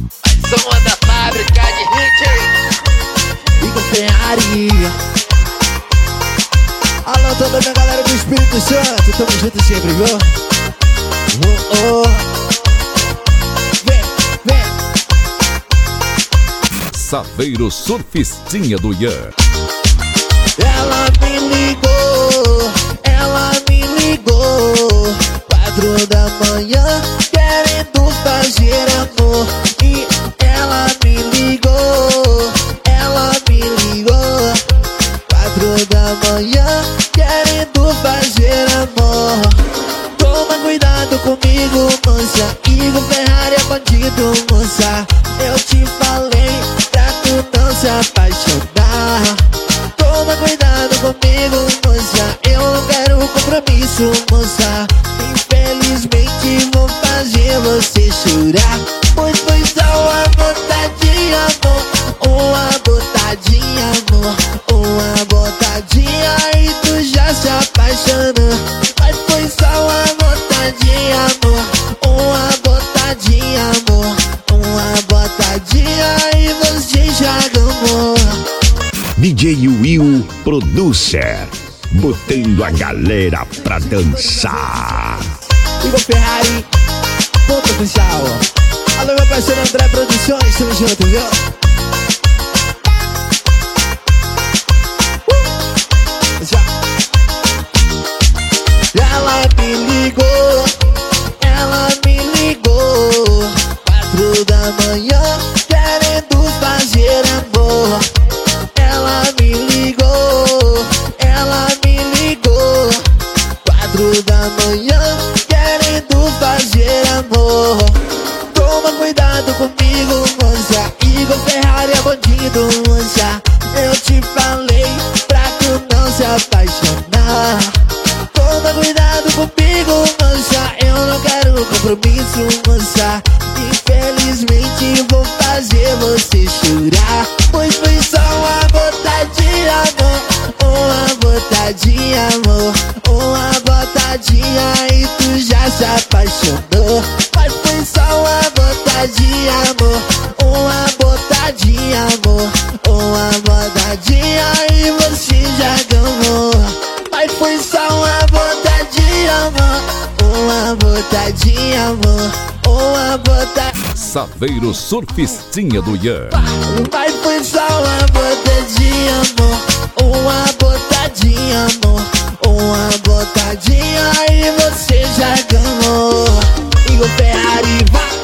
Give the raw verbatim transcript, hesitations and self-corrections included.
Som da fábrica de hit. Igor Ferrari. Alô, toda minha galera do Espírito Santo, tamo junto sempre, viu? Oh, oh. Vem, vem. Saveiro Surfistinha do Ian. Ela me ligou, ela me ligou, quatro da manhã, querendo fazer amor. E ela me ligou, ela me ligou, quatro da manhã, querendo fazer amor. Toma cuidado comigo, moça, Igor Ferrari é bandido, moça. Eu te falei pra tu não se apaixonar. Toma cuidado comigo, moça, eu não quero compromisso, moça. Infelizmente vou fazer você chorar, pois foi só uma botadinha, amor. Uma botadinha, amor. Uma botadinha e tu já se apaixonou. Mas foi só uma botadinha, amor. Uma botadinha, amor. Uma botadinha e você já gamou. D J Will Producer, botando a galera pra dançar. Igor Ferrari, ponto oficial. Alô, meu parceiro André Produções, tamo junto, viu? Uh! Já. Ela me ligou, ela me ligou, quatro da manhã, querendo fazer amor. Ela me ligou, ela me ligou, quatro da manhã, querendo fazer amor. Toma cuidado comigo, moça, Igor Ferrari é bandido, moça. Eu te falei pra tu não se apaixonar. Toma cuidado comigo, moça, eu não quero compromisso, moça. Infelizmente vou fazer você chorar, pois foi só uma botadinha, amor. Uma botadinha, amor. Uma botadinha e tu já se apaixonou. Mas foi só uma botadinha, amor. Uma botadinha, amor. Uma botadinha e você já gamou. Mas foi só uma botadinha, amor. Uma botadinha, amor. Uma botadinha. Saveiro Surfistinha do Ian. Mas foi só uma botadinha, amor. Uma botadinha, amor. Uma botadinha e você já ganhou. Igor Ferrari, vai.